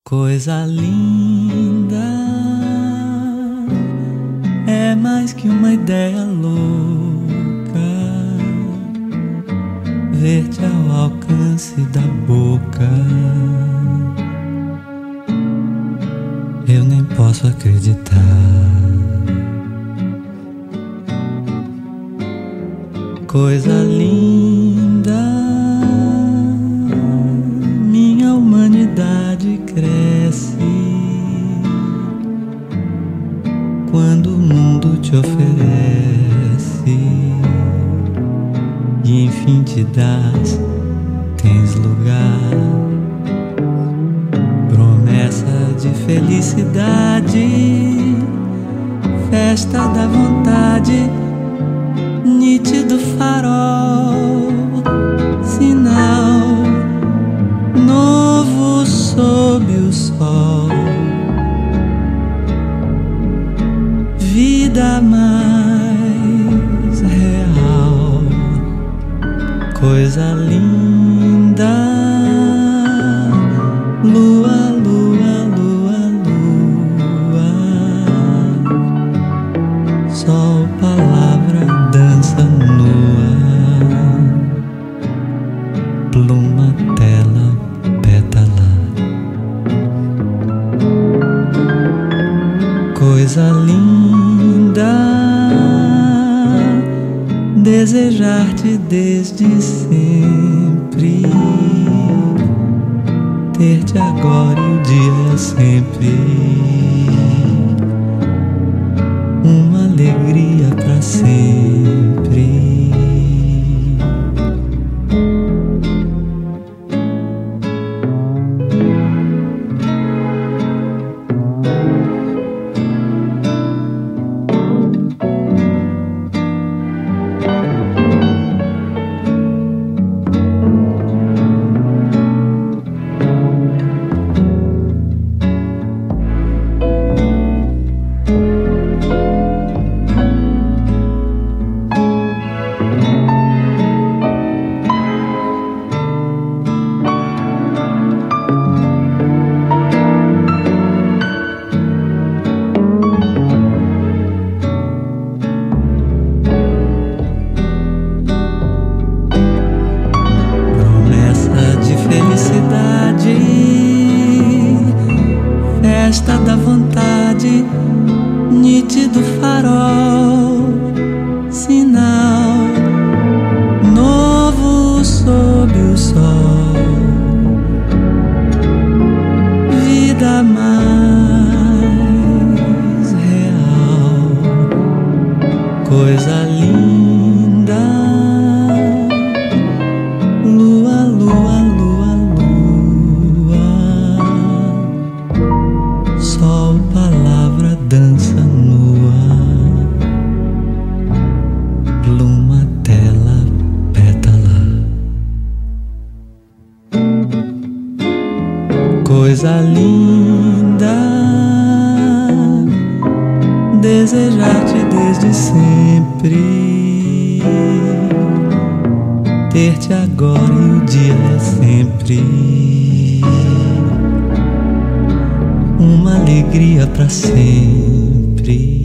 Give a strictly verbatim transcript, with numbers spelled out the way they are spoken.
Coisa linda, é mais que uma ideia louca, ver-te ao alcance da boca. Eu nem posso acreditar. Coisa linda, minha humanidade cresce quando o mundo te oferece e enfim te dás, tens lugar, promessa de felicidade, festa da vontade, nítido farol, sinal novo sob o sol, vida mais real, coisa linda, lua, lua, lua, lua, sol, palavra, dança nua, pluma, tela, pétala. Coisa linda, desejar-te desde sempre, ter-te agora e o dia é sempre uma alegria pra sempre. Festa da vontade, nítido farol, sinal novo sob o sol, vida mais real, coisa linda, lua, lua, lua, lua, sol, palavra, dança nua, pluma, tela, pétala. Coisa linda, desejar-te desde sempre, ter-te agora e o dia é sempre uma alegria pra sempre.